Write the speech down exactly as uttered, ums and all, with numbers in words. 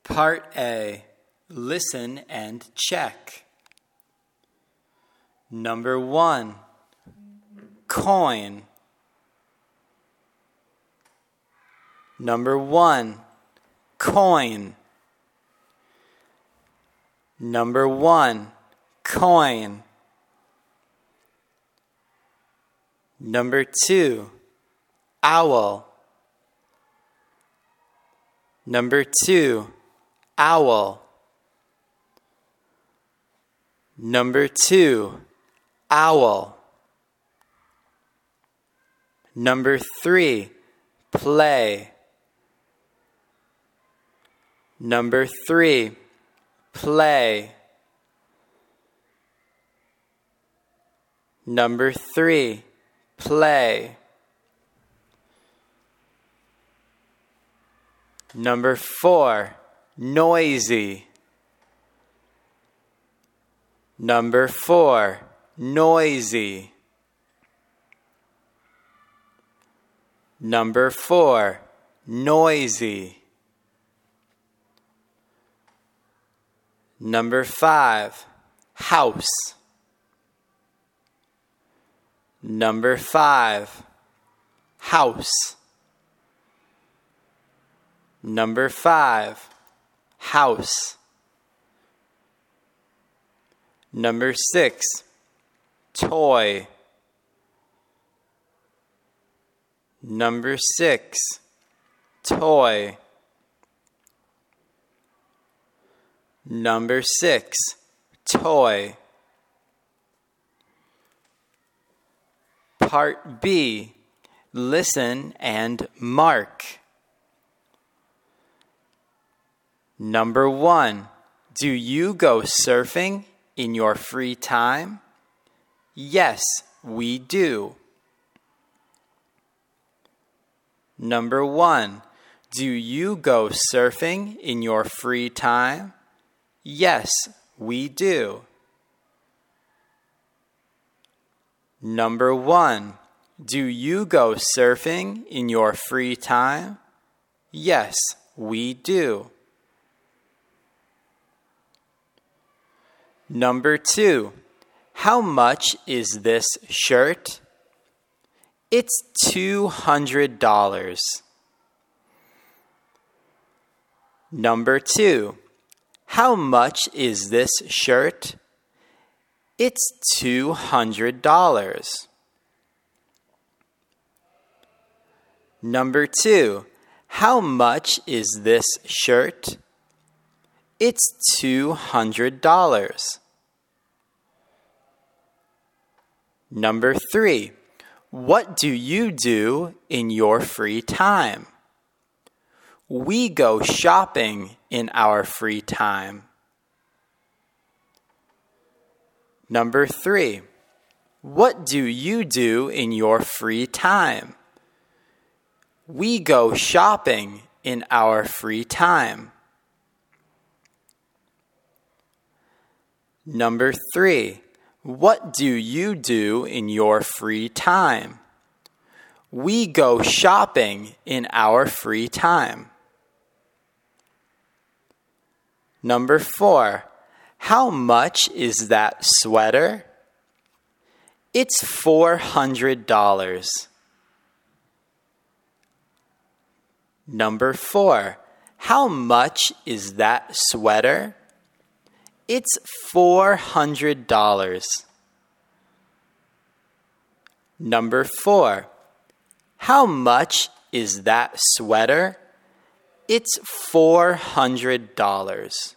Part A. Listen and check. Number one. Coin. Number one. Coin. Number one. Coin. Number two. Owl. Number two. Owl. Number two. Owl. Number three. Play. Number three. Play. Number three. Play. Number four. Noisy. Number four. Noisy. Number four. Noisy. Number five. House. Number five. House. Number five. House. Number six. Toy. Number six. Toy. Number six. Toy. Part B. Listen and mark. Number one. Do you go surfing in your free time? Yes, we do. Number one. Do you go surfing in your free time? Yes, we do. Number one. Do you go surfing in your free time? Yes, we do. Number two. How much is this shirt? It's two hundred dollars. Number two. How much is this shirt? It's two hundred dollars. Number two. How much is this shirt? It's two hundred dollars. Number three. What do you do in your free time? We go shopping in our free time. Number three. What do you do in your free time? We go shopping in our free time. Number three. What do you do in your free time? We go shopping in our free time. Number four. How much is that sweater? It's four hundred dollars. Number four. How much is that sweater? It's four hundred dollars. Number four. How much is that sweater? It's four hundred dollars.